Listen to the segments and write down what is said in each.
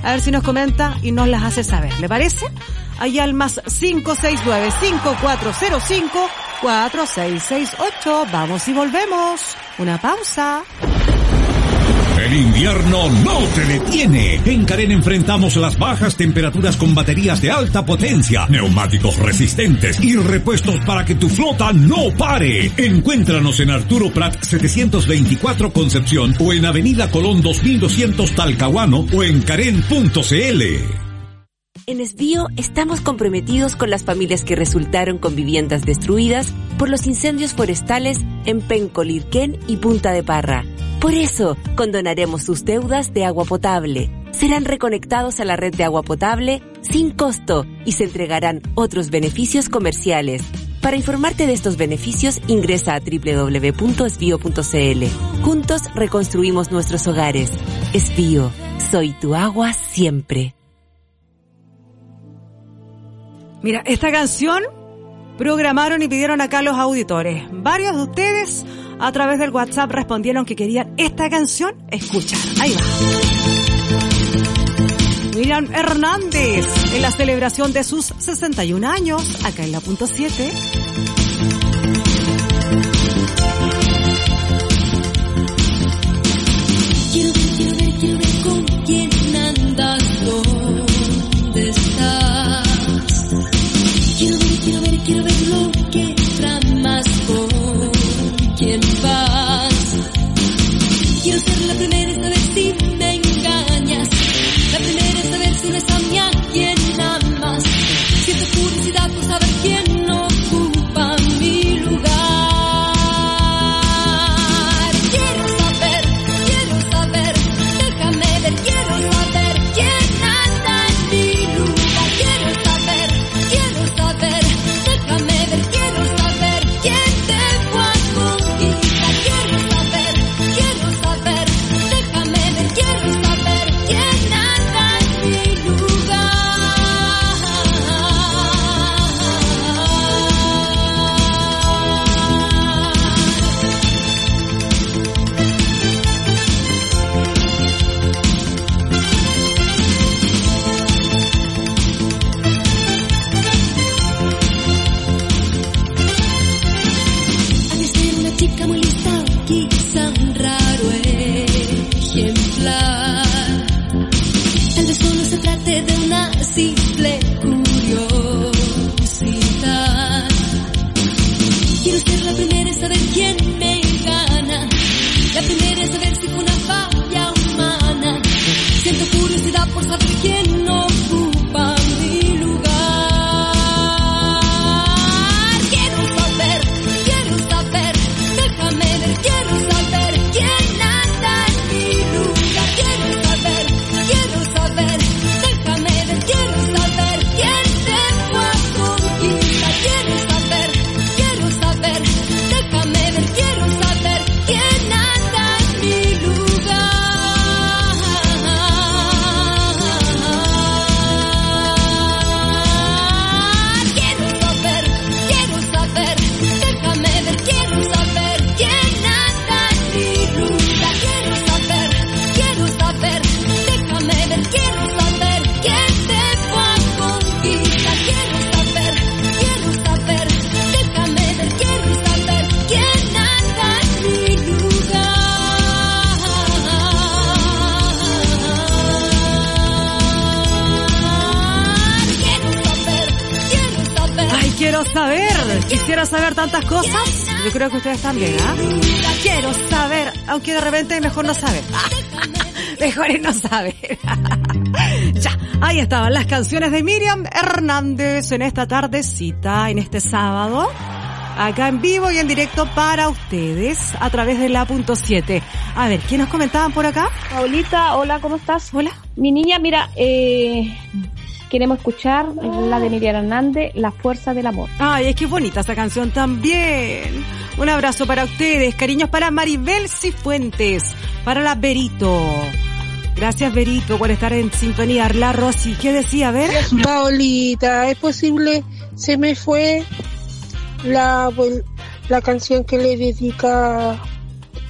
A ver si nos comenta y nos las hace saber. ¿Le parece? Allá al más 569-5405-4668. Vamos y volvemos. Una pausa. El invierno no te detiene. En Carén enfrentamos las bajas temperaturas con baterías de alta potencia, neumáticos resistentes y repuestos para que tu flota no pare. Encuéntranos en Arturo Prat 724 Concepción o en Avenida Colón 2200 Talcahuano o en Carén.cl. En Esbío estamos comprometidos con las familias que resultaron con viviendas destruidas por los incendios forestales en Penco, Lirquén y Punta de Parra. Por eso, condonaremos sus deudas de agua potable. Serán reconectados a la red de agua potable sin costo y se entregarán otros beneficios comerciales. Para informarte de estos beneficios, ingresa a www.esbio.cl. Juntos reconstruimos nuestros hogares. Esbío, soy tu agua siempre. Mira, esta canción programaron y pidieron acá los auditores. Varios de ustedes a través del WhatsApp respondieron que querían esta canción escuchar. Ahí va. Miriam Hernández en la celebración de sus 61 años, acá en la punto 7. Quiero ver con quién andas, dónde estás. Quiero ver lo que tramas, con quién vas. Quiero ser la primera en saber si me engañas, la primera en saber si no es a mí a quien amas. Siento curiosidad por saber quién ocupa mi lugar. Quiero saber, déjame ver, quiero saber quién anda en mi lugar. Quiero saber, déjame ver, quiero saber quién te fue a conquistar. Quiero saber, déjame ver, quiero saber quién anda en mi lugar. Ha de ser una chica muy lista, quizá un raro ejemplar. Tal vez solo se trate de una simple curiosidad. Quiero ser la primera en saber quién me gana, la primera en saber si fue una falla humana. Siento curiosidad por saber quién ocupa mi lugar. Quiero saber, déjame ver, quiero saber quién anda en mi lugar. Quiero saber, déjame ver, quiero saber quién te fue a conquistar. Quiero saber, déjame ver, quiero saber quién anda en mi lugar. Quiero saber, déjame ver, quiero saber quién anda en mi lugar. Quiero saber, déjame ver, quiero saber quién te fue a conquistar. Quiero saber, déjame ver, quiero saber quién anda en mi lugar. Ay, quiero saber. Quisiera saber tantas cosas. Yo creo que ustedes también, ¿ah? Quiero saber, aunque de repente mejor no saber. Mejor es no saber. Ya, ahí estaban las canciones de Miriam Hernández en esta tardecita, en este sábado, acá en vivo y en directo para ustedes a través de la punto 7. A ver, ¿quién nos comentaban por acá? Paulita, hola, ¿cómo estás? Hola. Mi niña, mira, queremos escuchar la de Miriam Hernández, La Fuerza del Amor. Ay, es que es bonita esa canción también. Un abrazo para ustedes, cariños para Maribel Cifuentes, para la Berito. Gracias, Berito, por estar en sintonía. La Rosy, ¿qué decía? A ver. Paulita, ¿es posible? Se me fue la canción que le dedica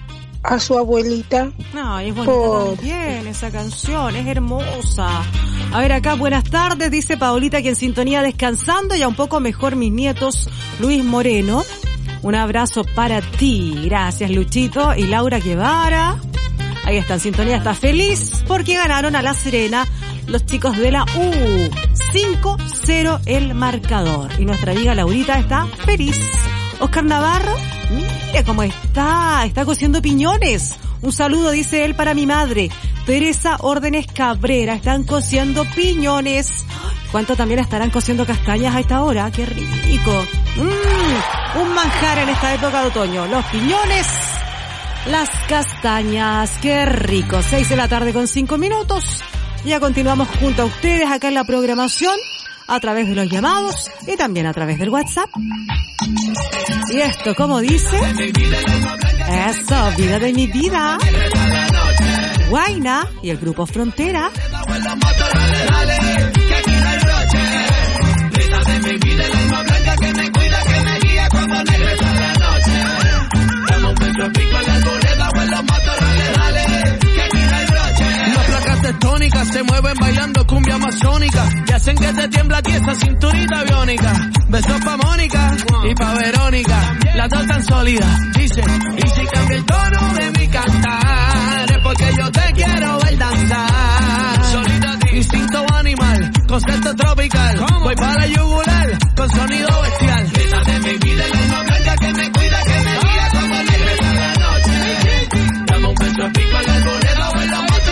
a su abuelita. No, es bonita también esa canción, es hermosa. A ver acá, buenas tardes, dice Paulita, que en sintonía descansando, ya un poco mejor mis nietos, Luis Moreno. Un abrazo para ti, gracias Luchito y Laura Guevara. Ahí está, en sintonía, está feliz porque ganaron a La Serena los chicos de la U. 5-0 el marcador. Y nuestra amiga Laurita está feliz. Oscar Navarro, mira cómo está cociendo piñones. Un saludo, dice él, para mi madre. Teresa Órdenes Cabrera, están cociendo piñones. ¿Cuánto también estarán cociendo castañas a esta hora? ¡Qué rico! Un manjar en esta época de otoño. Los piñones, las castañas, qué rico. 6 de la tarde con 5 minutos. Ya continuamos junto a ustedes acá en la programación, a través de los llamados y también a través del WhatsApp. Y esto, ¿cómo dice? Eso, vida de mi vida. Guayna y el grupo Frontera. Tectónicas se mueven bailando cumbia amazónica y hacen que te tiembla a ti esa cinturita biónica. Besos pa' Mónica y pa' Verónica, las dos tan sólidas. Dice, y si cambia el tono de mi cantar, es porque yo te quiero ver danzar. Solita instinto animal, concepto tropical. Voy para la yugular con sonido bestial. Grita de mi vida, el alma blanca que me cuida, que me guía cuando regresa la noche. Dame un beso pico en la arboleda o en la moto.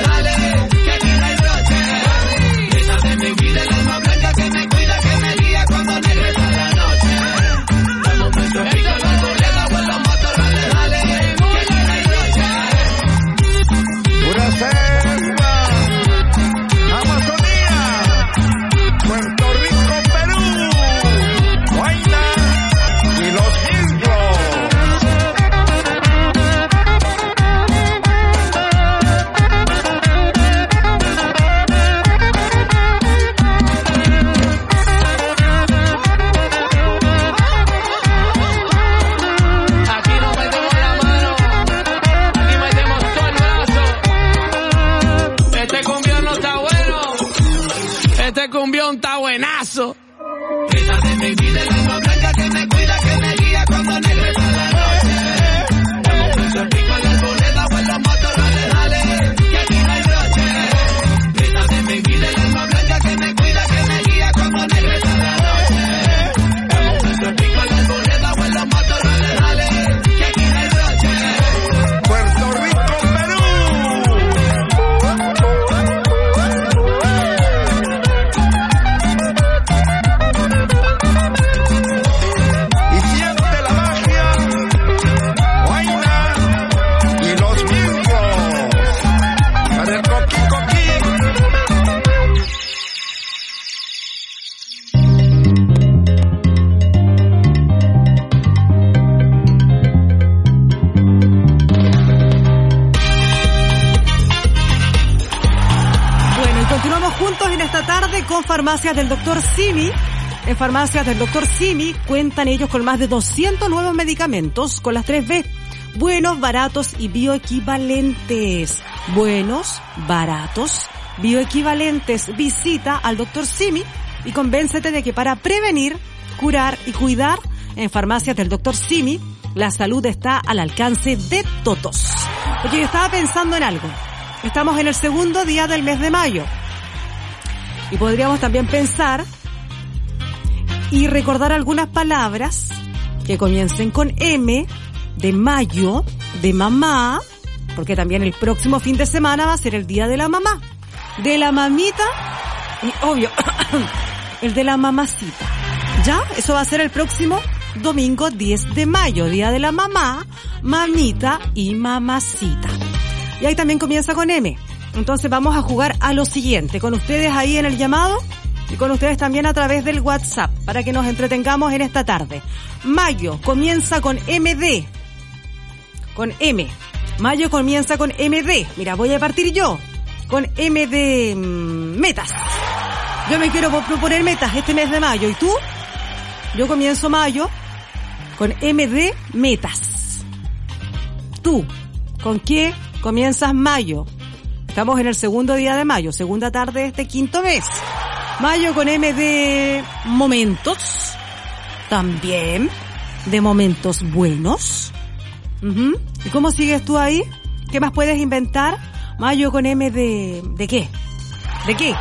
Cumbión está buenazo. Esa de mi vida, el alma blanca que me cuida, que me guía cuando regresa la noche. Dame un beso pico en la arboleda o en la moto, dale, que aquí no hay broche. Esa de mi vida, el alma blanca que me cuida, que me guía cuando regresa la noche. Dame un beso pico en la arboleda o en la moto, dale, que aquí no hay broche. Puerto Rico, Perú. Con Farmacias del Dr. Simi. En Farmacias del Dr. Simi cuentan ellos con más de 200 nuevos medicamentos con las 3B. Buenos, baratos y bioequivalentes. Buenos, baratos, bioequivalentes. Visita al Dr. Simi y convéncete de que para prevenir, curar y cuidar, en Farmacias del Dr. Simi, la salud está al alcance de todos. Porque yo estaba pensando en algo. Estamos en el segundo día del mes de mayo. Y podríamos también pensar y recordar algunas palabras que comiencen con M, de mayo, de mamá, porque también el próximo fin de semana va a ser el día de la mamá, de la mamita, y obvio, el de la mamacita. ¿Ya? Eso va a ser el próximo domingo 10 de mayo, día de la mamá, mamita y mamacita. Y ahí también comienza con M. Entonces vamos a jugar a lo siguiente, con ustedes ahí en el llamado y con ustedes también a través del WhatsApp, para que nos entretengamos en esta tarde. Mayo comienza con MD, con M. Mayo comienza con MD. Mira, voy a partir yo con M de metas. Yo me quiero proponer metas este mes de mayo. ¿Y tú? Yo comienzo mayo con M de metas. Tú, ¿Con qué comienzas mayo? Estamos en el segundo día de mayo, segunda tarde de este quinto mes. Mayo con M de momentos. También de momentos buenos. ¿Y cómo sigues tú ahí? ¿Qué más puedes inventar? Mayo con M ¿de qué? ¿De qué?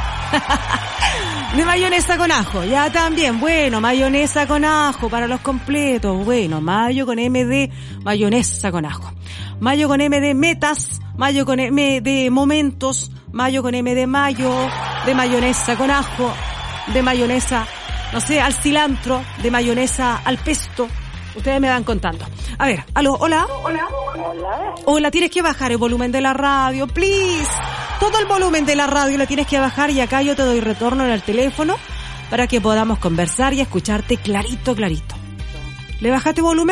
De mayonesa con ajo, ya también, bueno, mayonesa con ajo para los completos, bueno, mayo con M de mayonesa con ajo, mayo con M de metas, mayo con M de momentos, mayo con M de mayo, de mayonesa con ajo, de mayonesa, no sé, al cilantro, de mayonesa al pesto. Ustedes me van contando. A ver, aló, hola. Hola, tienes que bajar el volumen de la radio, please. Todo el volumen de la radio lo tienes que bajar y acá yo te doy retorno en el teléfono para que podamos conversar y escucharte clarito. ¿Le bajaste volumen?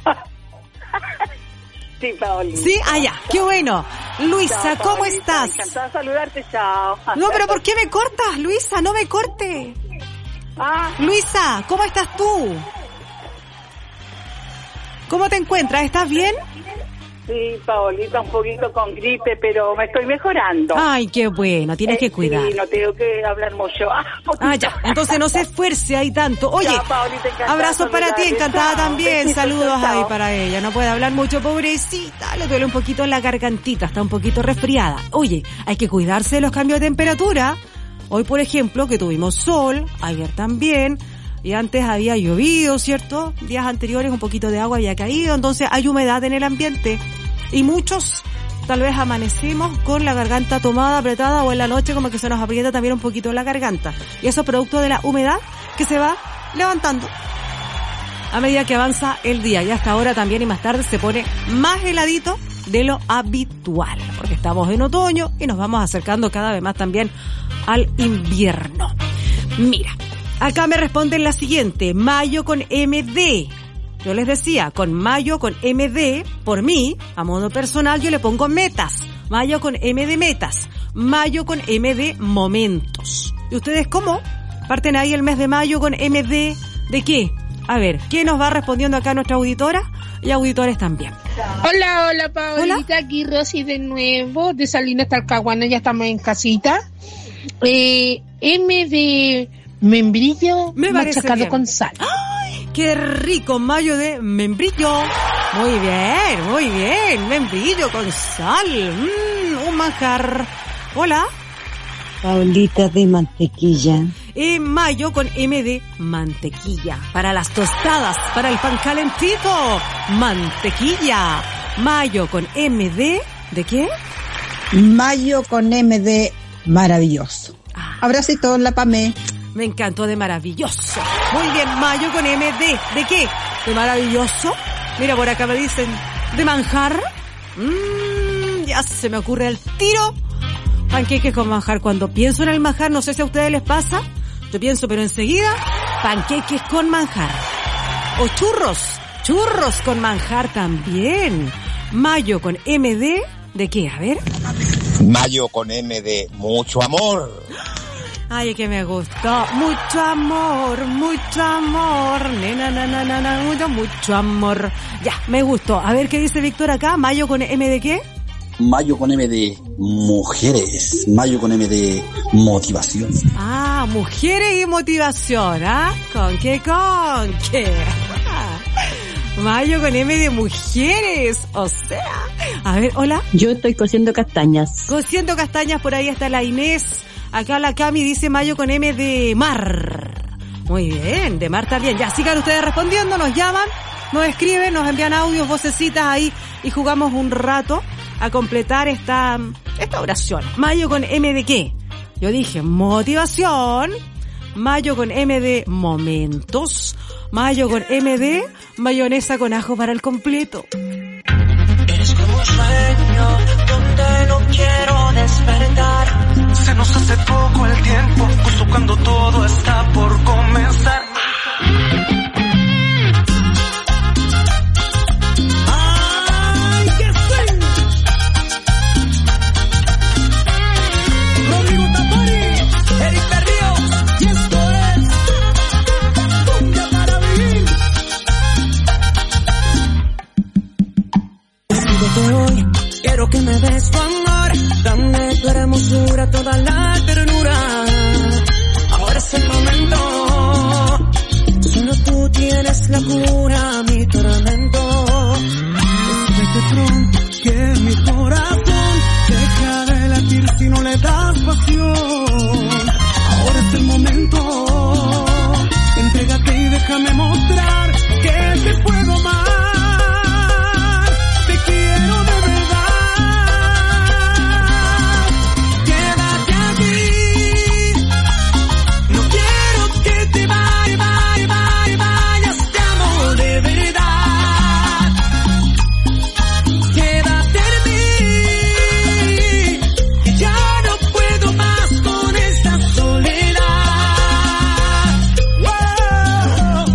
Sí, Paulina. ¿Sí? Ah, ya, qué bueno. Luisa, Chao, ¿cómo Paulina, estás? encantada de saludarte, chao. No, pero ¿por qué me cortas, Luisa? No me corte. Luisa, ¿cómo estás tú? ¿Cómo te encuentras? ¿Estás bien? Sí, Paolita, un poquito con gripe, pero me estoy mejorando. Ay, qué bueno, tienes que cuidar. Sí, no tengo que hablar mucho. Ya, entonces no se esfuerce ahí tanto. Oye, chao, Paolita, abrazos para ti, encantada chao, también. besitos, Saludos chao. ahí para ella. No puede hablar mucho, pobrecita. Le duele un poquito la gargantita, está un poquito resfriada. Oye, hay que cuidarse de los cambios de temperatura. Hoy, por ejemplo, que tuvimos sol, ayer también. Y antes había llovido, ¿cierto? Días anteriores un poquito de agua había caído, entonces hay humedad en el ambiente. Y muchos tal vez amanecemos con la garganta tomada, apretada, o en la noche como que se nos aprieta también un poquito la garganta. Y eso es producto de la humedad que se va levantando a medida que avanza el día. Y hasta ahora también y más tarde se pone más heladito de lo habitual. Porque estamos en otoño y nos vamos acercando cada vez más también al invierno. Mira. Acá me responden la siguiente, mayo con MD. Yo les decía, con mayo con MD, por mí, a modo personal, yo le pongo metas. Mayo con M de metas. Mayo con M de momentos. ¿Y ustedes cómo? ¿Parten ahí el mes de mayo con MD de qué? A ver, ¿qué nos va respondiendo acá nuestra auditora? Y auditores también. Hola, Paolita, aquí Rosy de nuevo, de Salinas Talcahuano, ya estamos en casita. M de membrillo machacado bien. Con sal. ¡Ay, qué rico! Mayo de membrillo. Muy bien. Membrillo con sal. Un manjar. Hola. Paulita de mantequilla. Mayo con M de mantequilla. Para las tostadas, para el pan calentito. Mantequilla. Mayo con M ¿de qué? Mayo con M de maravilloso. Abracito, la Pamé. Me encantó, de maravilloso. Muy bien, mayo con M ¿de qué? De maravilloso. Mira, por acá me dicen, de manjar. Ya se me ocurre el tiro. Panqueques con manjar. Cuando pienso en el manjar, no sé si a ustedes les pasa. Yo pienso, pero enseguida, panqueques con manjar. O churros con manjar también. Mayo con M ¿de qué? A ver. Mayo con M de mucho amor. Ay, que me gustó. Mucho amor. Nena, mucho amor. Ya, me gustó. A ver qué dice Víctor acá. Mayo con M ¿de qué? Mayo con M de mujeres. Mayo con M de motivación. Ah, mujeres y motivación, ¿ah? ¿Con qué? Mayo con M de mujeres. O sea, a ver, hola. Yo estoy cociendo castañas. Cociendo castañas, por ahí está la Inés. Acá la Cami dice mayo con M de mar. Muy bien, de mar también. Ya, sigan ustedes respondiendo, nos llaman, nos escriben, nos envían audios, vocecitas ahí y jugamos un rato a completar esta oración. Mayo con M de qué? Yo dije motivación. Mayo con M de momentos. Mayo con M de mayonesa con ajo para el completo. Eres como un sueño donde no quiero despertar. Se nos hace poco el tiempo, justo cuando todo está por comenzar. ¡Ay, qué sí! Rodrigo Tapari, Eric Berrío, y esto es Cumbia para Vivir. Desde hoy es tu amor, dame tu hermosura, toda la ternura. Ahora es el momento, solo tú tienes la cura, mi tormento. Vete pronto, que mi corazón deja de latir si no le das pasión. Ahora es el momento, entrégate y déjame mostrar que te puedo amar. Te quiero de verdad. Quédate aquí, no quiero que te vayas, te amo de verdad. Quédate en mí, que ya no puedo más con esta soledad. Wow.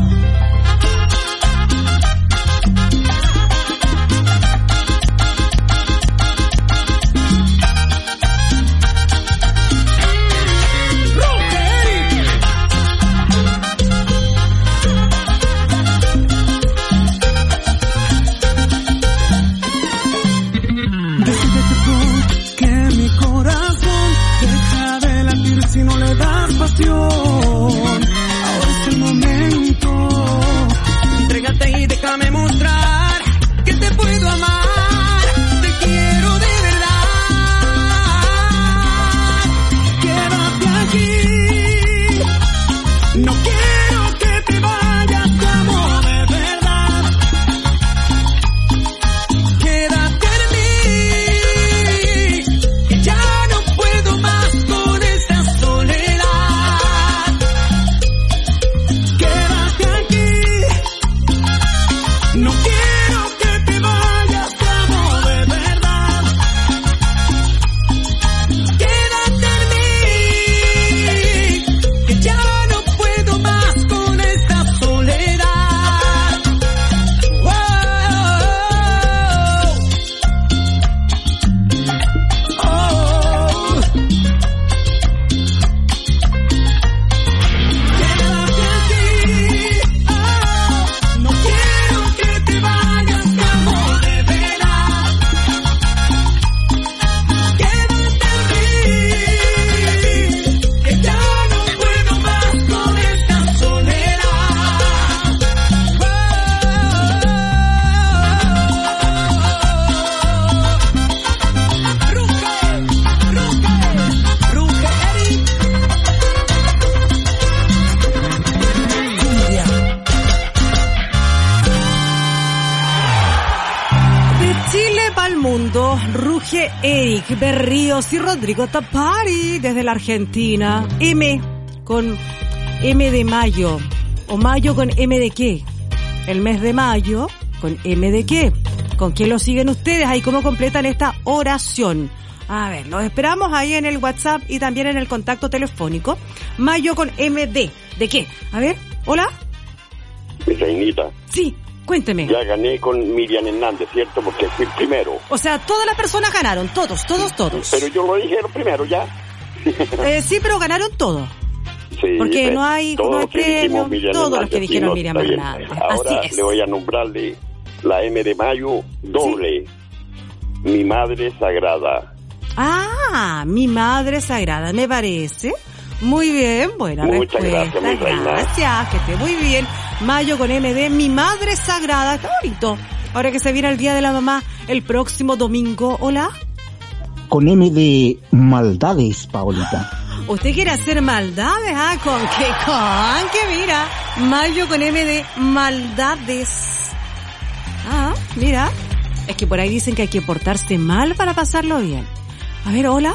Decídete pronto, que mi corazón deja de latir si no le das pasión. Ahora es el momento, entrégate y déjame mostrar que te puedo amar. Te quiero de verdad. Quédate aquí, no quiero que te vayas, te amo de verdad. Quédate en mí, que ya no puedo más con esta soledad. Quédate aquí, no quiero que te vayas, te amo de verdad. Quédate en mí, que ya no puedo más con esta soledad. Wow. Oh. Quédate aquí, oh. No quiero que te vayas, te amo de verdad. Quédate en mí, que ya no puedo más con esta soledad. De Chile pa'l mundo, ruge Eric Berríos y Rodrigo Tapari desde la Argentina. M con M de mayo, o mayo con M de qué. El mes de mayo con M de qué. ¿Con quién lo siguen ustedes? Ahí cómo completan esta oración. A ver, los esperamos ahí en el WhatsApp y también en el contacto telefónico. Mayo con M de qué. A ver, hola. Reinita, Sí, cuénteme. ya gané con Miriam Hernández, ¿cierto? Porque fui el primero. O sea, todas las personas ganaron, todos. Pero yo lo dije primero ya. Sí, pero ganaron todos. Sí, Porque no hay todos que premio, dijimos Miriam todos los Hernández, que dijeron sí, no, Miriam está bien. Hernández. Ahora Así es. le voy a nombrarle la M de mayo doble. Mi madre sagrada. Ah, mi madre sagrada, me parece. Muy bien, buena Muchas respuesta. gracias, mi reina. Gracias, que esté muy bien. Mayo con MD, mi madre sagrada. Está bonito. Ahora que se viene el Día de la Mamá, el próximo domingo. Hola. Con M de maldades, Paolita. ¿Usted quiere hacer maldades? Ah, ¿con qué? Mira, mayo con M de maldades. Ah, mira. Es que por ahí dicen que hay que portarse mal para pasarlo bien. A ver, hola.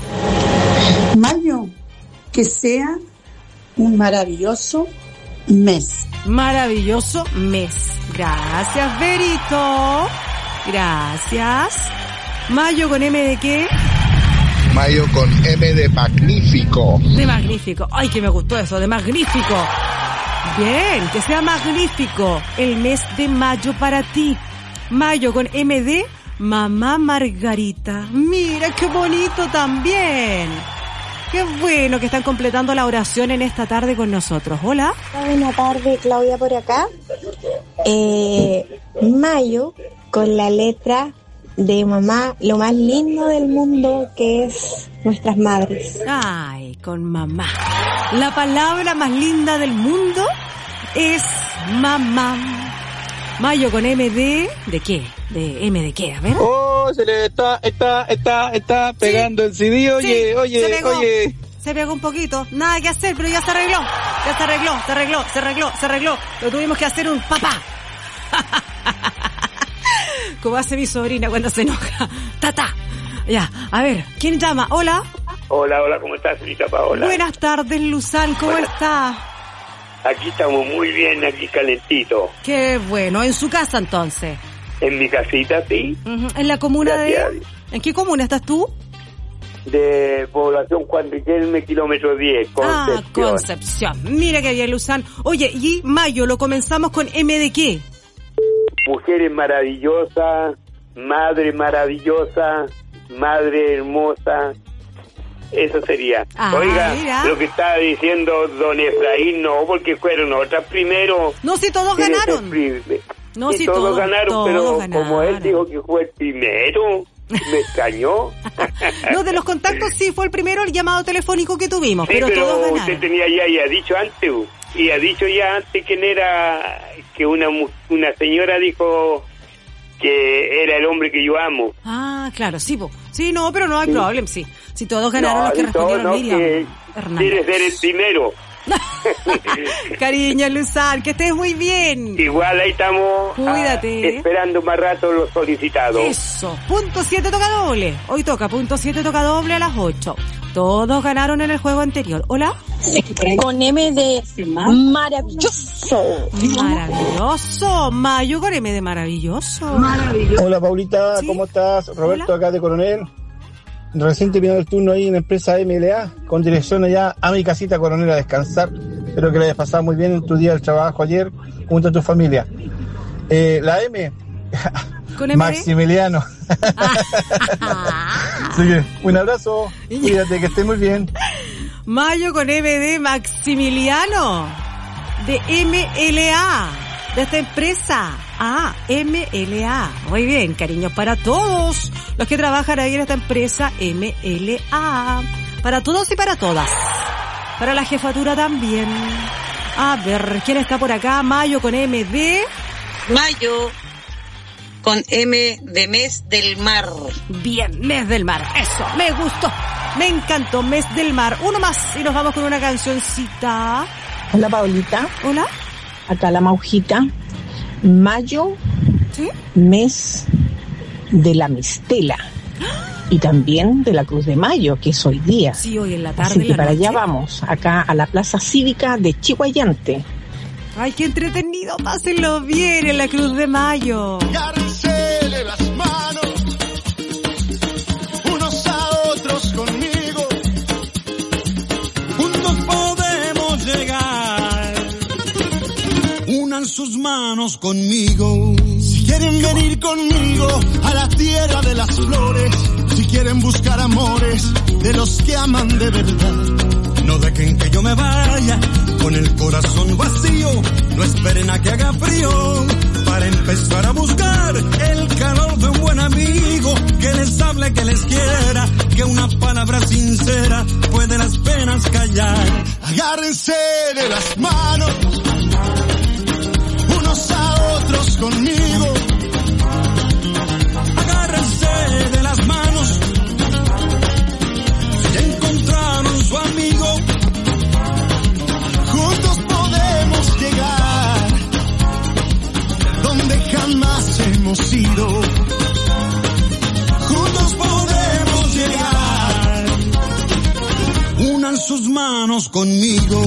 Mayo, que sea un maravilloso mes. Maravilloso mes. Gracias, Berito. Gracias. Mayo con M de qué? Mayo con M de magnífico. De magnífico. Ay, que me gustó eso, de magnífico. Bien, que sea magnífico el mes de mayo para ti. Mayo con M de Mamá Margarita. Mira, qué bonito también. Qué bueno que están completando la oración en esta tarde con nosotros. Hola. Buenas tardes, Claudia por acá. Mayo con la letra de mamá, lo más lindo del mundo que es nuestras madres. Ay, con mamá. La palabra más linda del mundo es mamá. Mayo con M ¿de qué? ¿De M de qué? A ver. Oh, se le está pegando el CD. Oye. Se pegó un poquito. Nada que hacer, pero ya se arregló. Se arregló. Lo tuvimos que hacer un papá. Como hace mi sobrina cuando se enoja. Tata. Ya, a ver, ¿quién llama? Hola. Hola, ¿cómo estás, señorita Paola? Buenas tardes, Luzán, ¿cómo está? Aquí estamos muy bien, aquí calentito. Qué bueno, ¿en su casa entonces? En mi casita, sí. ¿En la comuna ¿En qué comuna estás tú? De población Juan Riquelme, kilómetro 10, Concepción. Concepción. Mira que bien, Luzán. Oye, y Mayo, lo comenzamos con M de qué? Mujeres maravillosas, madre maravillosa, madre hermosa. Eso sería. Oiga, mira. Lo que estaba diciendo don Efraín, no, porque fueron otras primero. No, si todos ganaron. No, si todos ganaron, pero como él dijo que fue el primero, me extrañó. No, de los contactos sí fue el primero el llamado telefónico que tuvimos, sí, pero todos ganaron. Usted tenía ya dicho antes quién era, que una señora dijo que era el hombre que yo amo. Ah, claro, sí, sí, no, pero no hay problema, sí. Si todos ganaron los que respondieron, Miriam Hernández. Quiere ser el primero. Cariño, Luzán, que estés muy bien. Igual ahí estamos. Cuídate. Esperando más rato los solicitados. Eso, punto 7 toca doble. Hoy toca punto 7 toca doble a las 8. Todos ganaron en el juego anterior. ¿Hola? Con M de maravilloso. Maravilloso. Mayo con M de maravilloso. Hola, Paulita, ¿cómo estás? Roberto, acá de Coronel. Recién terminado el turno ahí en la empresa MLA, con dirección allá a mi casita, Coronel, a descansar. Espero que la hayas pasado muy bien en tu día del trabajo ayer, junto a tu familia. La M, Maximiliano. Así que, un abrazo, cuídate, que estés muy bien. Mayo con M de Maximiliano, de MLA, de esta empresa. MLA. Muy bien, cariños para todos los que trabajan ahí en esta empresa MLA. Para todos y para todas. Para la jefatura también. A ver, ¿quién está por acá? Mayo con M de... Mayo con M de mes del mar. Bien, mes del mar. Eso, me gustó. Me encantó, mes del mar. Uno más y nos vamos con una cancioncita. Hola, Paulita. Hola. Acá la Maujita. Mayo, ¿sí? Mes de la Mistela y también de la Cruz de Mayo, que es hoy día. Sí, hoy en la tarde. Así que para allá vamos, acá a la Plaza Cívica de Chihuayante. Ay, qué entretenido, pásenlo bien en la Cruz de Mayo. Agárrense de las manos, unos a otros conmigo, juntos podemos llegar. Unan sus manos conmigo. Si quieren venir conmigo a la tierra de las flores, si quieren buscar amores de los que aman de verdad, no dejen que yo me vaya con el corazón vacío. No esperen a que haga frío para empezar a buscar el calor de un buen amigo que les hable, que les quiera, que una palabra sincera puede las penas callar. Agárrense de las manos, unos a otros conmigo. Agárrense de las manos, si encontraron su amigo, juntos podemos llegar donde jamás hemos ido. Juntos podemos llegar. Unan sus manos conmigo.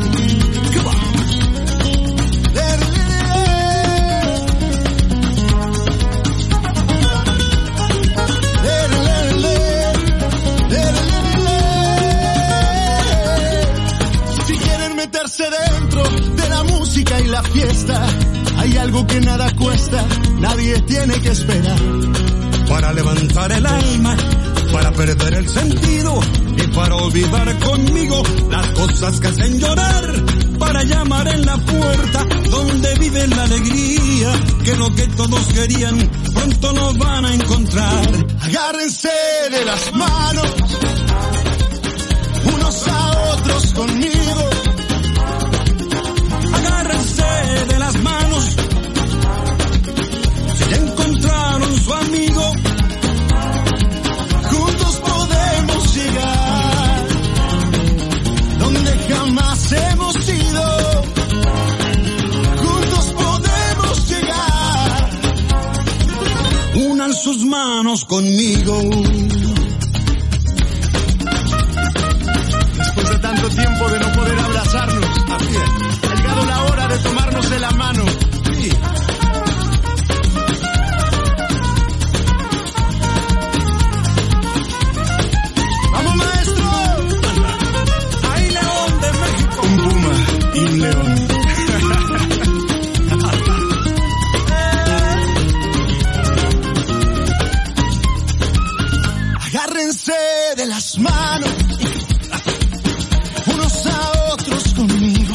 Dentro de la música y la fiesta hay algo que nada cuesta, nadie tiene que esperar. Para levantar el alma, para perder el sentido y para olvidar conmigo las cosas que hacen llorar. para llamar en la puerta donde vive la alegría, que lo que todos querían pronto lo van a encontrar. Agárrense de las manos, unos a otros conmigo. Agárrense de las manos, si ya encontraron su amigo, juntos podemos llegar donde jamás hemos ido. Juntos podemos llegar. Unan sus manos conmigo. Después de tanto tiempo de no poder abrazarnos, así es, ha llegado la hora de tomarnos de la mano. Sí. ¡Vamos, maestro! ¡Ay, León de México! Un puma y un león. Agárrense de las manos, unos a otros conmigo.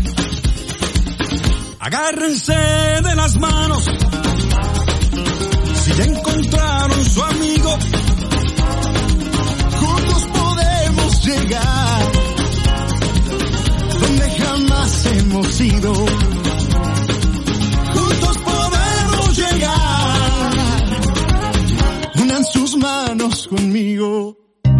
Agárrense de las manos, si ya encontraron su amigo, juntos podemos llegar donde jamás hemos ido. Juntos podemos llegar. Unan sus manos conmigo.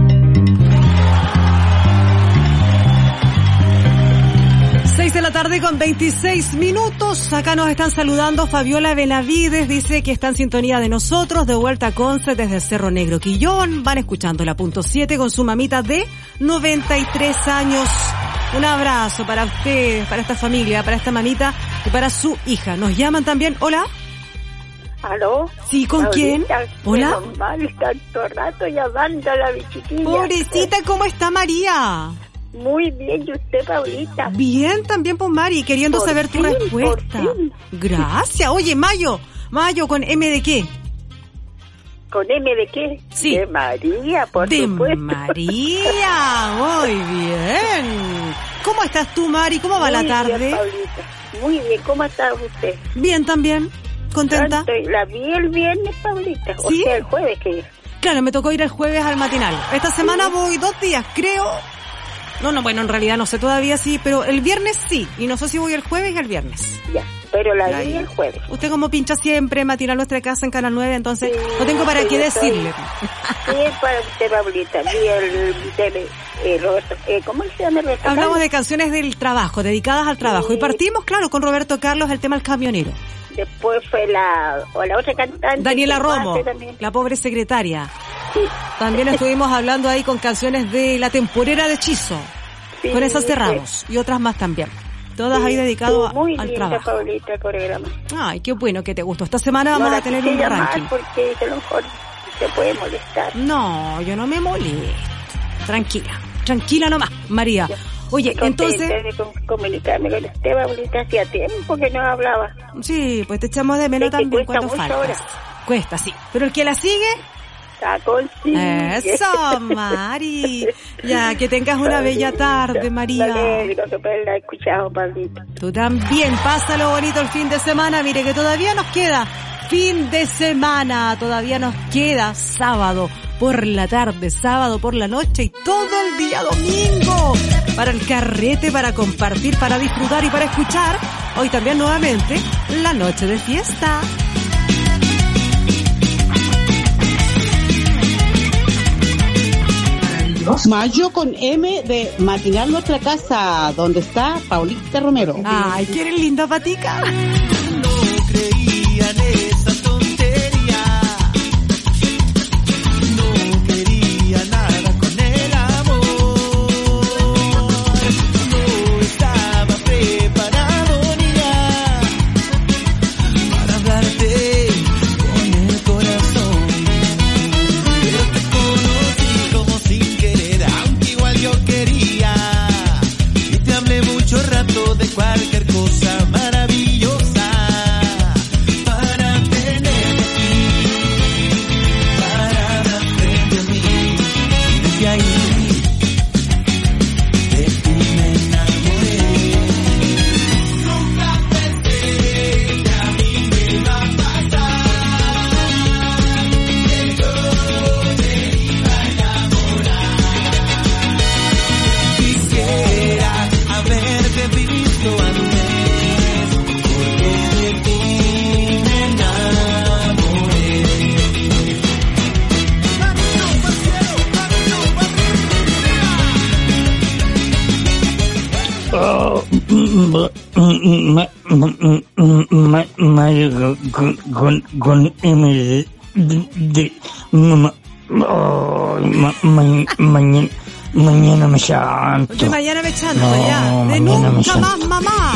De la tarde con 26 minutos. Acá nos están saludando Fabiola Benavides, dice que está en sintonía de nosotros, de vuelta a Conce desde Cerro Negro, Quillón. Van escuchando la punto 7 con su mamita de 93 años. Un abrazo para ustedes, para esta familia, para esta mamita y para su hija. Nos llaman también. Hola. ¿Aló? Sí, ¿con quién? Hola. Mal, tanto rato llamando a la chiquilla. Pobrecita, ¿cómo está María? Muy bien, ¿y usted, Paulita? Bien, también, pues, Mari, queriendo saber tu respuesta. Gracias. Oye, Mayo, ¿con M de qué? ¿Con M de qué? Sí. De María, por supuesto. De María, muy bien. ¿Cómo estás tú, Mari? ¿Cómo va la tarde? Bien, Paulita. Muy bien, ¿cómo está usted? Bien, también. ¿Contenta? La vi el viernes, Paulita. O sea, el jueves que... Claro, me tocó ir el jueves al matinal. Esta semana voy 2 días, creo... No, bueno, en realidad no sé todavía sí, pero el viernes sí. Y no sé si voy el jueves y el viernes. Ya, pero la vi el jueves. Usted como pincha siempre, matinal Nuestra Casa en Canal 9, entonces no tengo para qué decirle. Sí, para usted, Paulita. Vi Roberto, ¿cómo se llama? Hablamos de canciones del trabajo, dedicadas al trabajo. Y partimos, claro, con Roberto Carlos, el tema El Camionero. Después fue la otra cantante. Daniela Romo, la pobre secretaria. Sí. También estuvimos hablando ahí con canciones de La Temporera de Hechizo. Sí, con esas cerramos. Sí. Y otras más también. Todas ahí dedicadas al trabajo. Paulita, el programa. Ay, qué bueno que te gustó. Esta semana vamos a tener un ranking. Porque a lo mejor se puede molestar. No, yo no me molesto. Tranquila nomás, María. Ya. Oye, entonces... de comunicarme con usted, Paulita, hacía tiempo que no hablaba. Sí, pues te echamos de menos también cuando faltas. Ahora. Cuesta, sí. Pero el que la sigue... Eso, Mari. Ya, que tengas una bella tarde, María. La he escuchado, Pablito. Tú también, pásalo bonito el fin de semana. Mire que todavía nos queda fin de semana, todavía nos queda sábado por la tarde, sábado por la noche y todo el día domingo para el carrete, para compartir, para disfrutar y para escuchar. Hoy también nuevamente la noche de fiesta. Mayo con M de Matinal Nuestra Casa, donde está Paulita Romero. Ay, qué linda patica. No creía en esa tontería, no quería nada con el amor, no estaba preparado ni ya para hablarte con el corazón, pero te conocí como sin querer, aunque igual yo quería, y te hablé mucho rato de cualquier cosa maravillosa. con M de mañana me chanto. Oye, mañana me chanto, ya. De nunca más, mamá.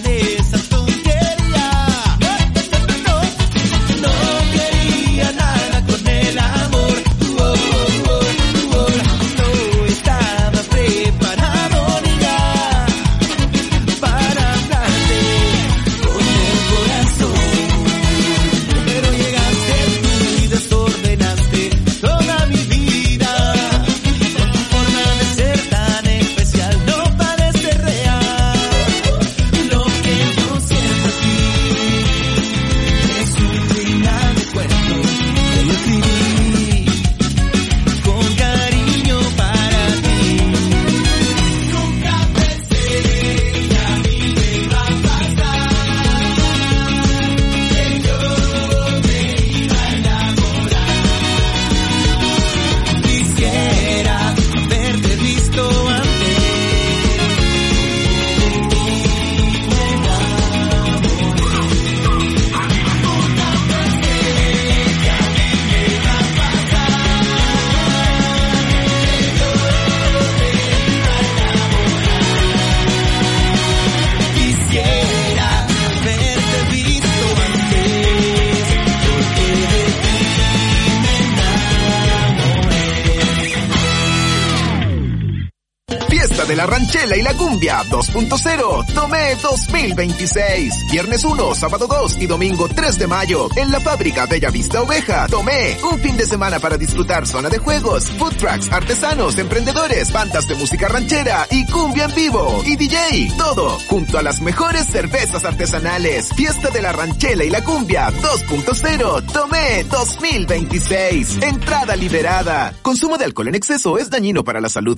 De la ranchela y la cumbia 2.0 Tomé 2026. Viernes 1, sábado 2 y domingo 3 de mayo en la fábrica Bella Vista Oveja. Tomé un fin de semana para disfrutar zona de juegos, food trucks, artesanos, emprendedores, bandas de música ranchera y cumbia en vivo y DJ. Todo junto a las mejores cervezas artesanales. Fiesta de la ranchela y la cumbia 2.0 Tomé 2026. Entrada liberada. Consumo de alcohol en exceso es dañino para la salud.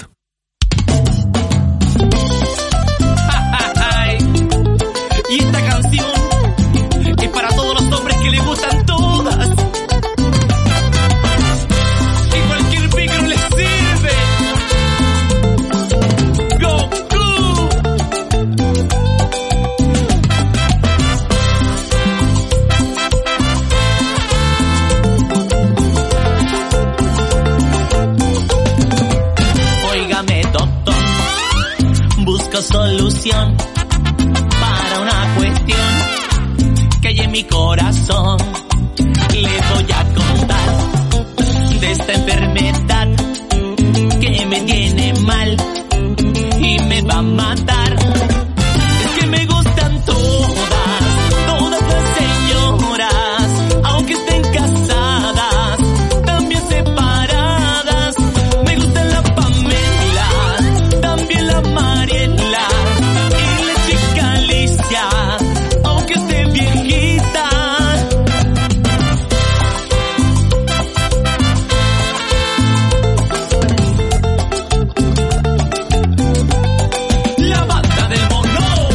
Y esta canción es para todos los hombres que les gustan todas. Y cualquier micro les sirve. Go, go. Óigame, doctor, busco solución para una cuestión que hay en mi corazón. Le voy a contar de esta enfermedad que me tiene mal y me va a matar. Es que me gustan todas las señoras, aunque estén casadas, también separadas. Me gustan la Pamela, también la Mariela, aunque esté viejita. La banda del mono.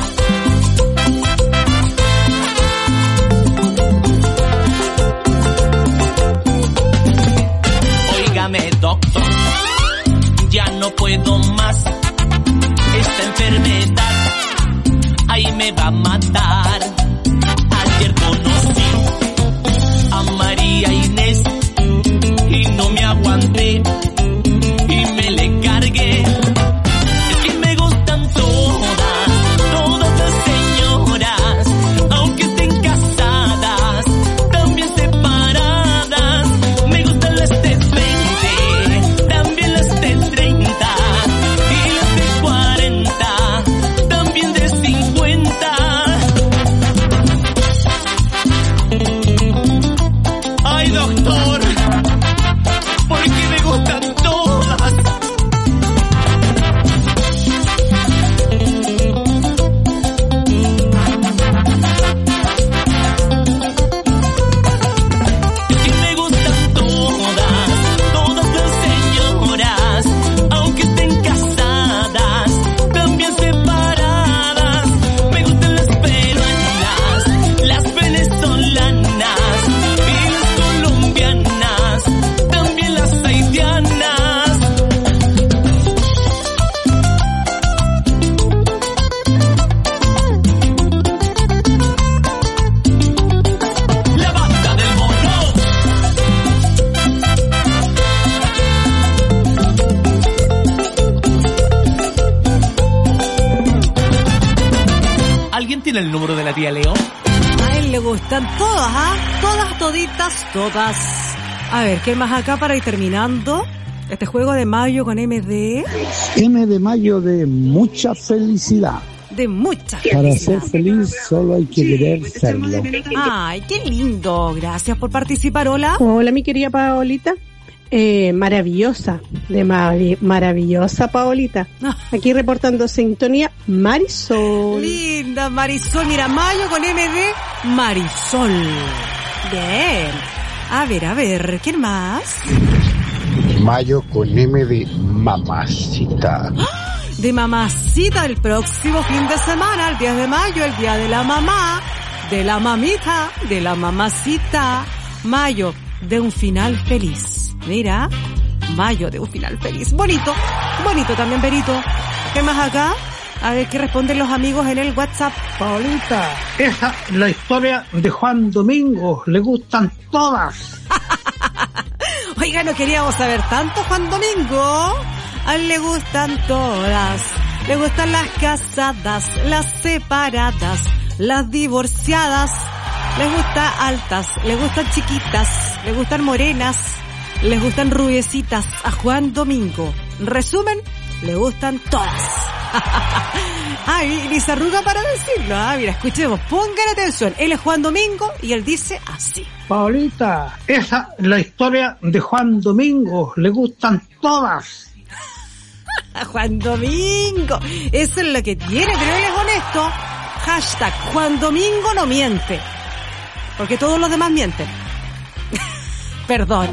Óigame, doctor, ya no puedo más. Esta enfermedad ahí me va a matar. Ayer conocí a María Inés y no me aguanté y me le cargué. Es que me gustan todas las señoras, aunque estén casadas, también separadas. Me gustan las de 20, también las de 30 y las de 40. También de 50. tiene el número de la tía Leo? A él le gustan todas, ¿ah? Todas, toditas, todas. A ver, ¿qué más acá para ir terminando? Este juego de mayo con MD. M de mayo de mucha felicidad. De mucha Para felicidad. ser feliz solo hay que querer serlo. Ay, qué lindo. Gracias por participar. Hola. Hola, mi querida Paolita. Maravillosa, maravillosa Paolita. Aquí reportando sintonía Marisol. Linda Marisol. Mira, mayo con MD, Marisol. Bien. A ver, ¿quién más? Mayo con M de mamacita. De mamacita el próximo fin de semana, el 10 de mayo, el día de la mamá, de la mamita, de la mamacita. Mayo de un final feliz. Mira, mayo de un final feliz. Bonito, bonito también, Berito. ¿Qué más acá? A ver qué responden los amigos en el WhatsApp. Paulita, esa es la historia de Juan Domingo. Le gustan todas. Oiga, no queríamos saber tanto, Juan Domingo. A él le gustan todas. Le gustan las casadas, las separadas, las divorciadas. Les gustan altas, les gustan chiquitas, les gustan morenas, les gustan rubiecitas. A Juan Domingo, resumen, le gustan todas. Ay, ni se arruga para decirlo. Mira, escuchemos, pongan atención. Él es Juan Domingo y él dice así. Paulita, esa es la historia de Juan Domingo. Le gustan todas. A Juan Domingo, eso es lo que tiene, pero él es honesto. Hashtag Juan Domingo no miente, porque todos los demás mienten. Perdón.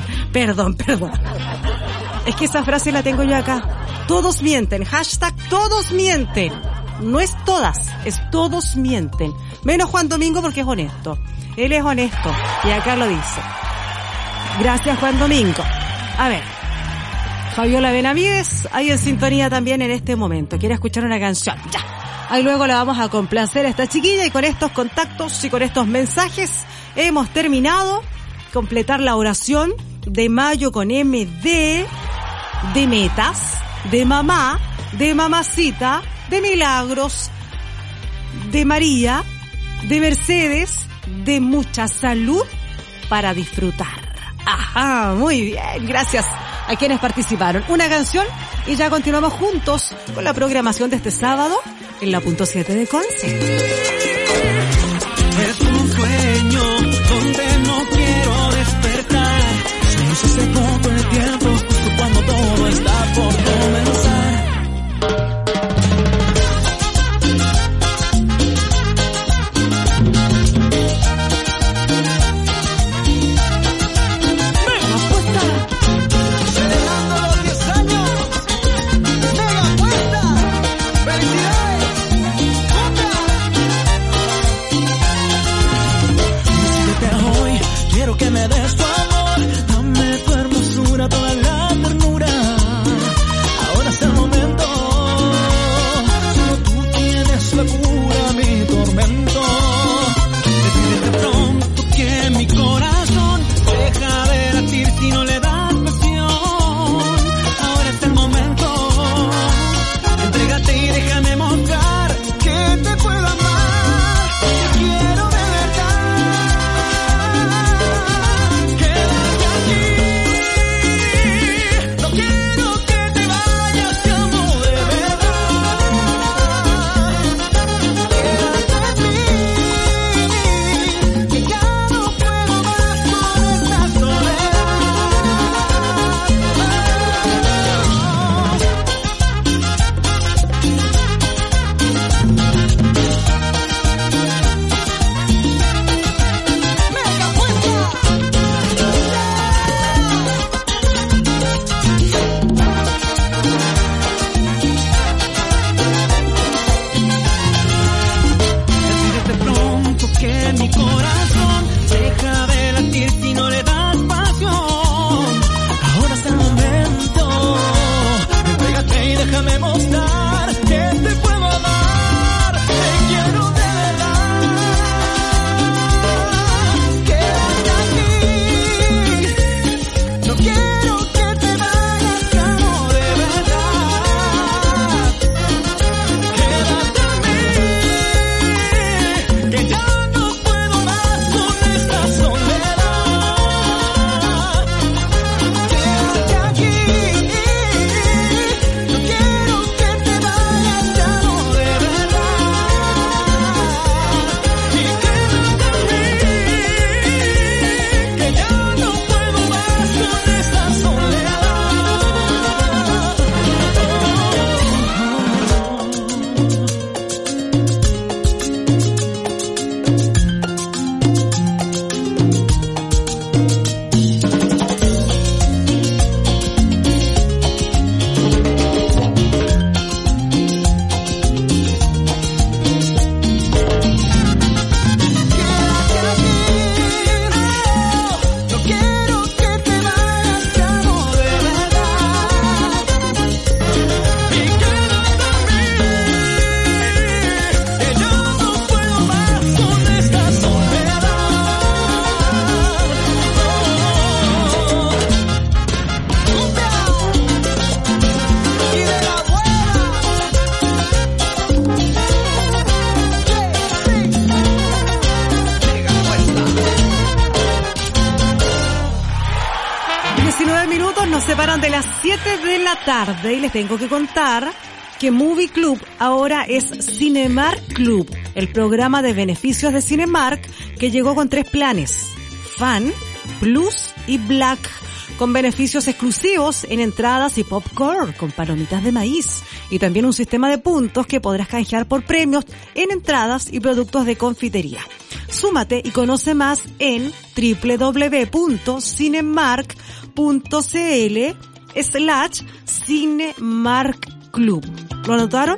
Es que esa frase la tengo yo acá. Todos mienten. Hashtag todos mienten. No es todas, es todos mienten. Menos Juan Domingo porque es honesto. Él es honesto y acá lo dice. Gracias, Juan Domingo. A ver, Fabiola Benavides, ahí en sintonía también en este momento. Quiere escuchar una canción. Ya. Ahí luego la vamos a complacer a esta chiquilla y con estos contactos y con estos mensajes hemos terminado. Completar la oración de mayo con MD, de metas, de mamá, de mamacita, de milagros, de María, de Mercedes, de mucha salud para disfrutar. Ajá, muy bien, gracias a quienes participaron. Una canción y ya continuamos juntos con la programación de este sábado en la .7 de Conce. Es un sueño donde no quiero despertar. Solo se secó con el tiempo justo cuando todo está por comenzar. Que me des tu amor, dame tu hermosura. separan de las 7 de la tarde y les tengo que contar que Movie Club ahora es Cinemark Club, el programa de beneficios de Cinemark que llegó con 3 planes: Fan, Plus y Black, con beneficios exclusivos en entradas y popcorn con palomitas de maíz, y también un sistema de puntos que podrás canjear por premios en entradas y productos de confitería. Súmate y conoce más en www.cinemark.cl/Cinemark Club. ¿Lo anotaron?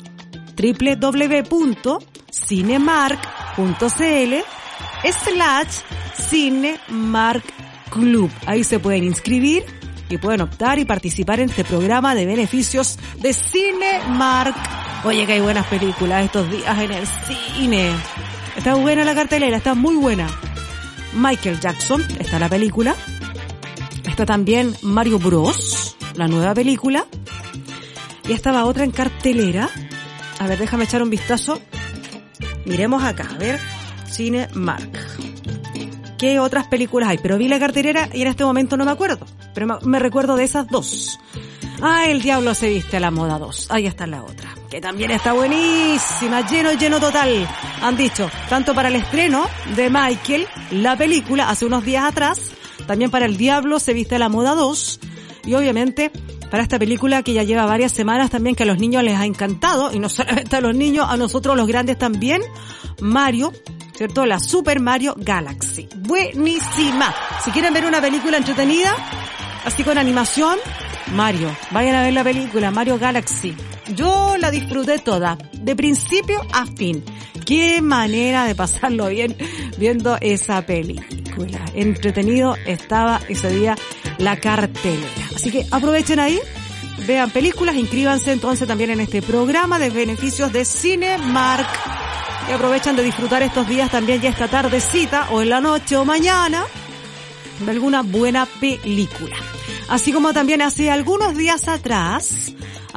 www.cinemark.cl/Cinemark Club. Ahí se pueden inscribir y pueden optar y participar en este programa de beneficios de Cinemark. Oye, que hay buenas películas estos días en el cine. Está buena la cartelera, está muy buena. Michael Jackson, está la película. Está también Mario Bros, la nueva película. Y estaba otra en cartelera. A ver, déjame echar un vistazo. Miremos acá, a ver. Cinemark. ¿Qué otras películas hay? Pero vi la cartelera y en este momento no me acuerdo. Pero me recuerdo de esas 2. Ah, El Diablo se viste a la moda 2. Ahí está la otra, que también está buenísima. Lleno total. Han dicho, tanto para el estreno de Michael, la película, hace unos días atrás, también para El Diablo se viste a la moda 2. Y obviamente para esta película que ya lleva varias semanas también, que a los niños les ha encantado. Y no solamente a los niños, a nosotros los grandes también. Mario, ¿cierto? La Super Mario Galaxy. Buenísima. Si quieren ver una película entretenida, así con animación, Mario. Vayan a ver la película Mario Galaxy. Yo la disfruté toda, de principio a fin. Qué manera de pasarlo bien viendo esa película. Entretenido estaba ese día la cartelera. Así que aprovechen ahí, vean películas, inscríbanse entonces también en este programa de beneficios de Cinemark. Y aprovechan de disfrutar estos días también, ya esta tardecita o en la noche o mañana, de alguna buena película. Así como también hace algunos días atrás,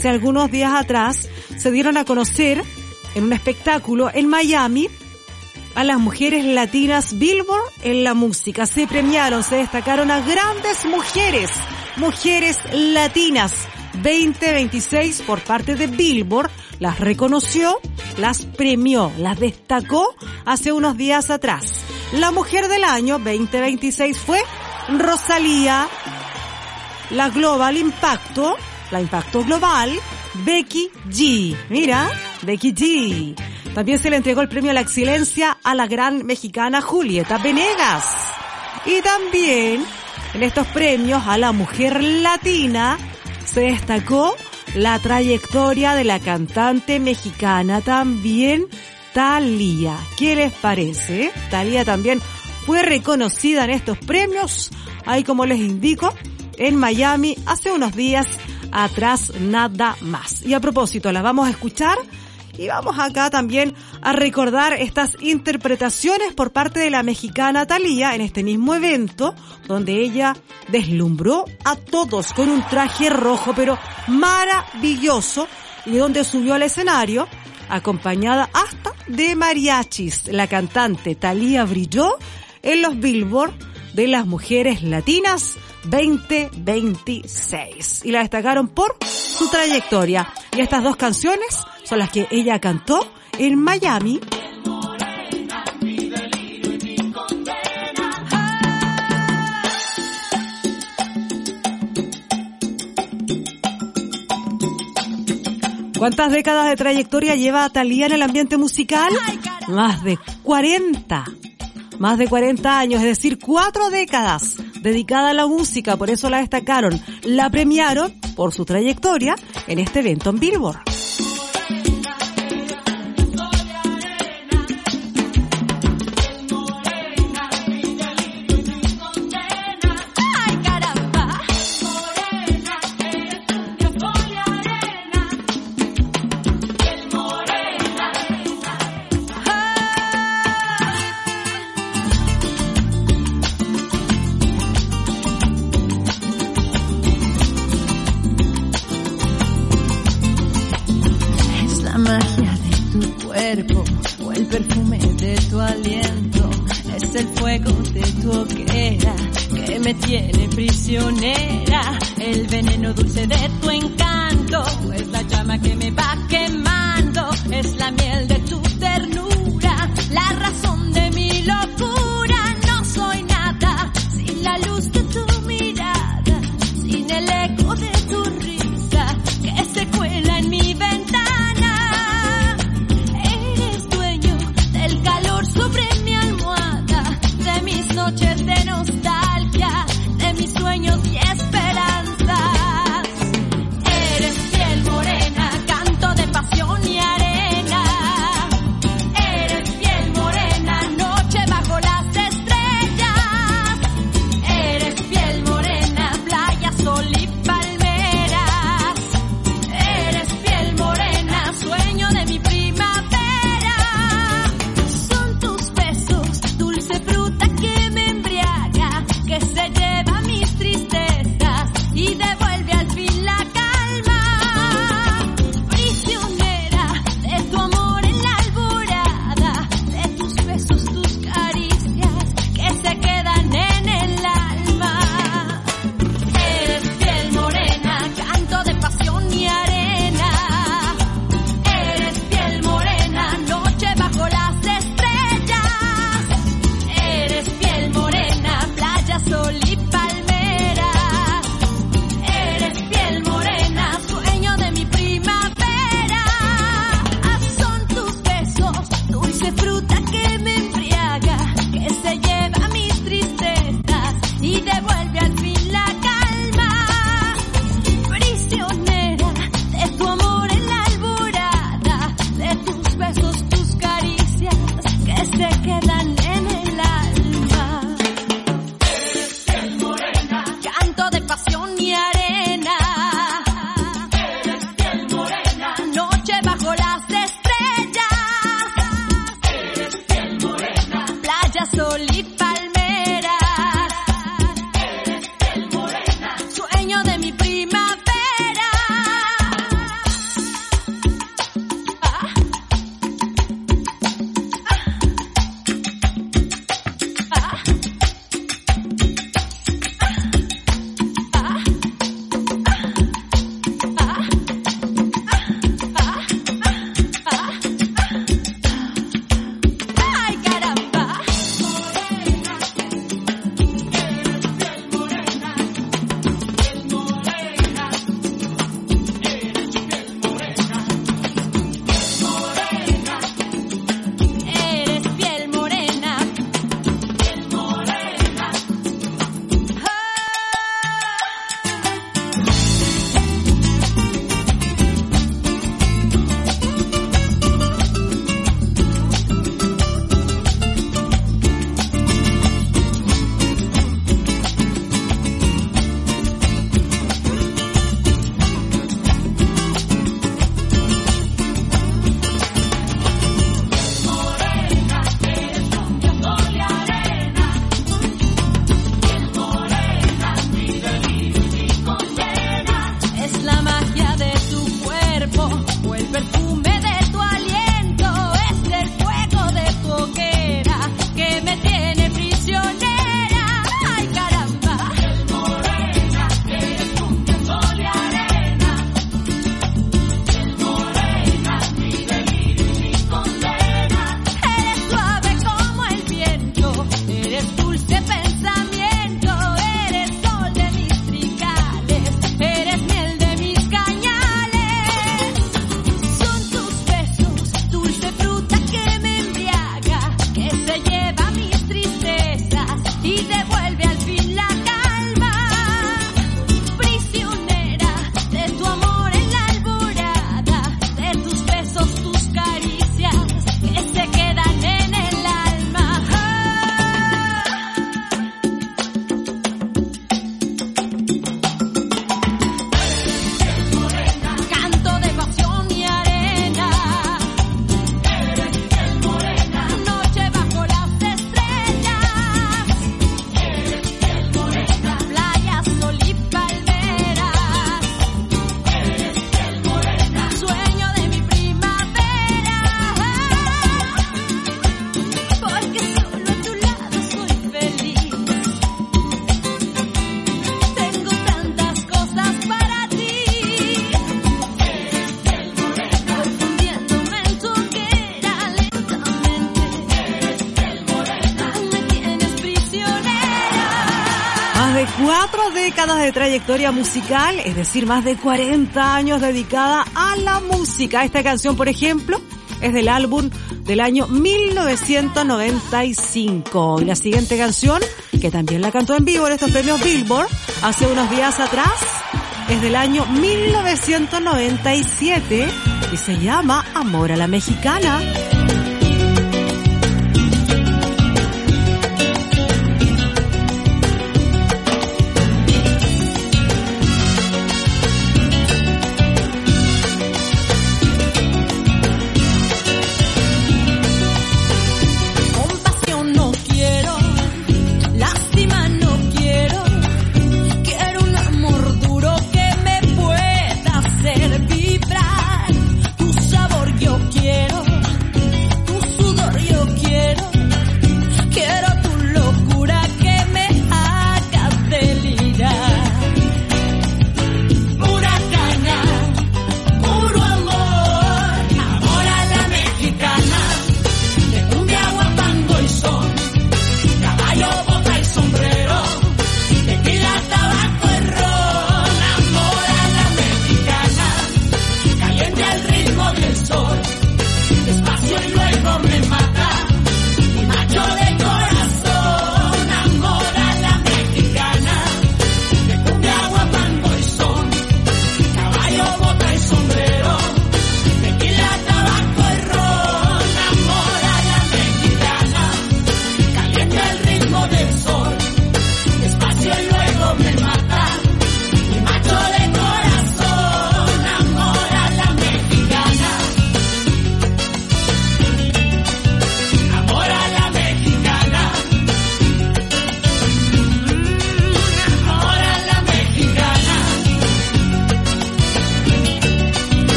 se dieron a conocer en un espectáculo en Miami a las mujeres latinas Billboard en la música. Se premiaron, se destacaron a grandes mujeres latinas. 2026 por parte de Billboard las reconoció, las premió, las destacó hace unos días atrás. La mujer del año 2026 fue Rosalía. La Impacto Global, Becky G. Mira, Becky G. También se le entregó el premio a la excelencia a la gran mexicana Julieta Venegas. Y también en estos premios a la mujer latina se destacó la trayectoria de la cantante mexicana también, Thalía. ¿Qué les parece? Thalía también fue reconocida en estos premios, ahí como les indico, en Miami hace unos días atrás nada más. Y a propósito, la vamos a escuchar y vamos acá también a recordar estas interpretaciones por parte de la mexicana Thalía en este mismo evento, donde ella deslumbró a todos con un traje rojo pero maravilloso, y donde subió al escenario acompañada hasta de mariachis. La cantante Thalía brilló en los Billboard de las mujeres latinas 2026 y la destacaron por su trayectoria. Y estas 2 canciones son las que ella cantó en Miami. ¿Cuántas décadas de trayectoria lleva Thalía en el ambiente musical? Más de 40 años, es decir, 4 décadas dedicada a la música, por eso la destacaron, la premiaron por su trayectoria en este evento en Billboard. O el perfume de tu aliento, Es el fuego de tu hoguera que me tiene prisionera. El veneno dulce de tu encanto es la llama que me va quemando. Es la miel de tu ternura, la razón de mi locura. No soy nada sin la luz de tu mirada, sin el eco de tu risa que se cuela en mi ventana. Eres dueño del calor sobre mi almohada, de mis noches de nostalgia, de mis sueños y esperanzas. Eres piel morena, canto de pasión 4 décadas de trayectoria musical, es decir, más de 40 años dedicada a la música. Esta canción, por ejemplo, es del álbum del año 1995. Y la siguiente canción, que también la cantó en vivo en estos premios Billboard hace unos días atrás, es del año 1997 y se llama Amor a la Mexicana.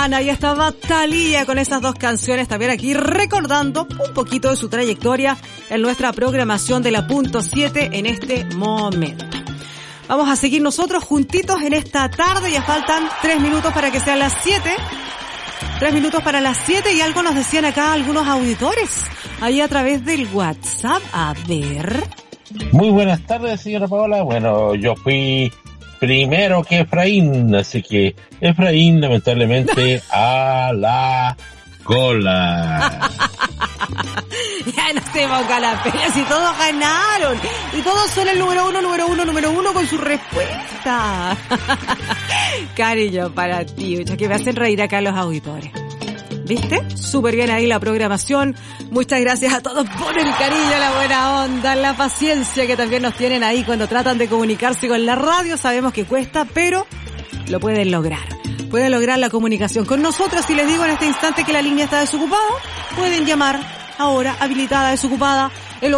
Rihanna y estaba Thalía con esas dos canciones también aquí recordando un poquito de su trayectoria en nuestra programación de la Punto 7 en este momento. Vamos a seguir nosotros juntitos en esta tarde, ya faltan 3 minutos para que sean las 7. 3 minutos para las 7 y algo nos decían acá algunos auditores ahí a través del WhatsApp. A ver. Muy buenas tardes, señora Paola. Bueno, yo fui primero que Efraín, así que Efraín lamentablemente a la cola. Ya no se ponga la pena, si todos ganaron y todos son el número uno con su respuesta. Cariño para ti, que me hacen reír acá los auditores. ¿Viste? Súper bien ahí la programación. Muchas gracias a todos por el cariño, la buena onda, la paciencia que también nos tienen ahí cuando tratan de comunicarse con la radio. Sabemos que cuesta, pero lo pueden lograr. Pueden lograr la comunicación con nosotros. Y les digo en este instante que la línea está desocupada, pueden llamar ahora, habilitada, desocupada, el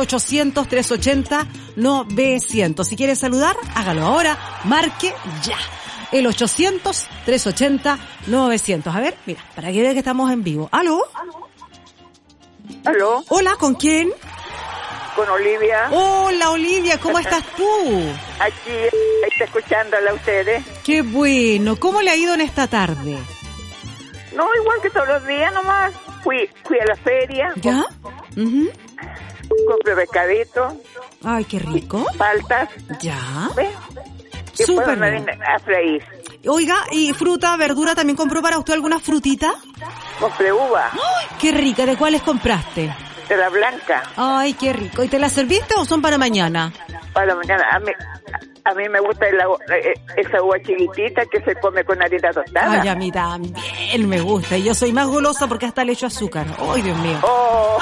800-380-900. Si quiere saludar, hágalo ahora, marque ya. El 800-380-900. A ver, mira, para que vean que estamos en vivo. ¿Aló? ¿Aló? Hola, ¿con quién? Con Olivia. Hola, Olivia, ¿cómo estás tú? Aquí, está escuchándola a ustedes. Qué bueno. ¿Cómo le ha ido en esta tarde? No, igual que todos los días nomás. Fui a la feria. ¿Ya? Compré pescadito. Ay, qué rico. Paltas. ¿Ya? ¿Ves? Y súper me vine a freír. Oiga, ¿y fruta, verdura también compró para usted alguna frutita? Compré uva. ¡Ay, qué rica! ¿De cuáles compraste? De la blanca. Ay, qué rico. ¿Y te la serviste o son para mañana? Para mañana. A mí me gusta esa uva chiquitita que se come con harina tostada. Ay, a mí también me gusta. Y yo soy más golosa porque hasta le echo azúcar. Ay, Dios mío. Oh.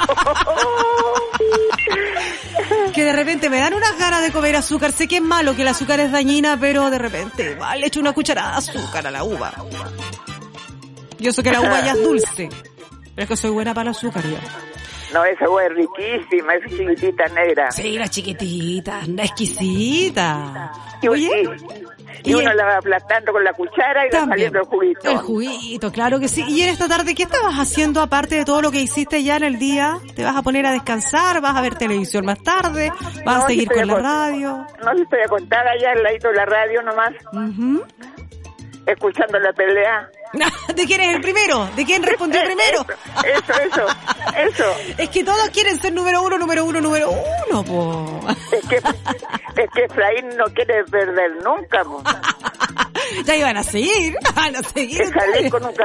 Que de repente me dan unas ganas de comer azúcar. Sé que es malo, que el azúcar es dañina, pero de repente le echo una cucharada de azúcar a la uva. Yo sé que la uva ya es dulce, pero es que soy buena para el azúcar yo. No, esa uva es riquísima, esa chiquitita negra. Sí, la chiquitita, la exquisita. Oye, y uno la va aplastando con la cuchara y va saliendo el juguito. El juguito, claro que sí. Y en esta tarde, ¿qué estabas haciendo aparte de todo lo que hiciste ya en el día? ¿Te vas a poner a descansar? ¿Vas a ver televisión más tarde? ¿Vas a seguir con la radio? No, estoy acostada ya al ladito de la radio nomás. Escuchando la pelea. ¿De quién es el primero? ¿De quién respondió primero? Eso. Es que todos quieren ser número uno, po. Es que Efraín no quiere perder nunca, po. Ya iban a seguir. Salir con un